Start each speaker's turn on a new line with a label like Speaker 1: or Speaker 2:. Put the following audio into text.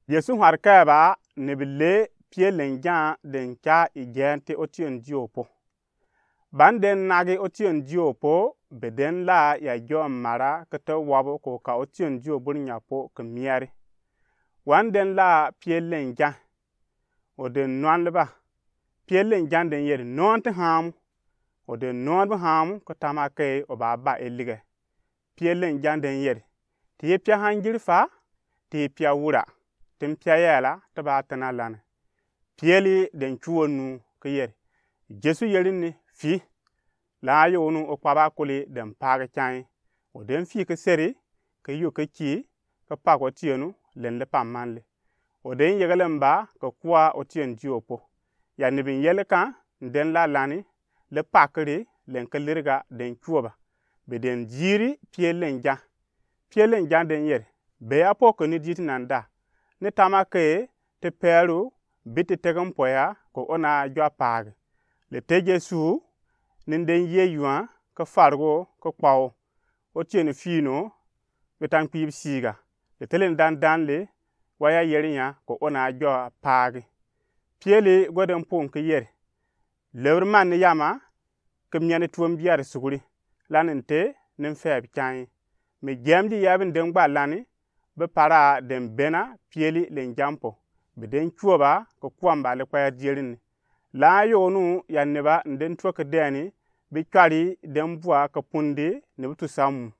Speaker 1: Yesu harkaba ne bile pie lenja den cha igente otion diopo. Banden nagi otion diopo beden la ya jom mara kata wabo ko ka otion dio burnyapo kemiari. Wanden la pie lenja oden nwanleba pie lenja den yer non te ham oden non ham ko tamake obaba elige. Pie lenja den yer ti pia hangirfa ti pia wura tin pia yela taba tana lane. Pieli den chuonu ke yer Jesu yerini fi la yonu okwaba kuli den page chai oden fi ke seri ke yu ke ki ke pago tienu len le pamanle oden yegelem ba ke kwa otien diopo ya nibin yeleka den la lani le pakri len ke lirga den chuoba beden jiri pie lenja den yer be apo ni dit nanda ni tamake te peru biti tegem poya ko ona jwa pag le teje su ninden ye yuan ke fargo ke kwaw o tieni fino betan pib siga le telen danle waya yerinya ko ona jwa pag pieli goden pon ke yer lewr man ni yama ke myane tuom biar suguri lanente nin feb chan me jamdi yabin den gba lani be para den bena pieli len jampo beden chuoba ko kwamba le kwaya dierin la yonu yaneba nden tuoke deni bi kwari den bua ka pundi ne butu samu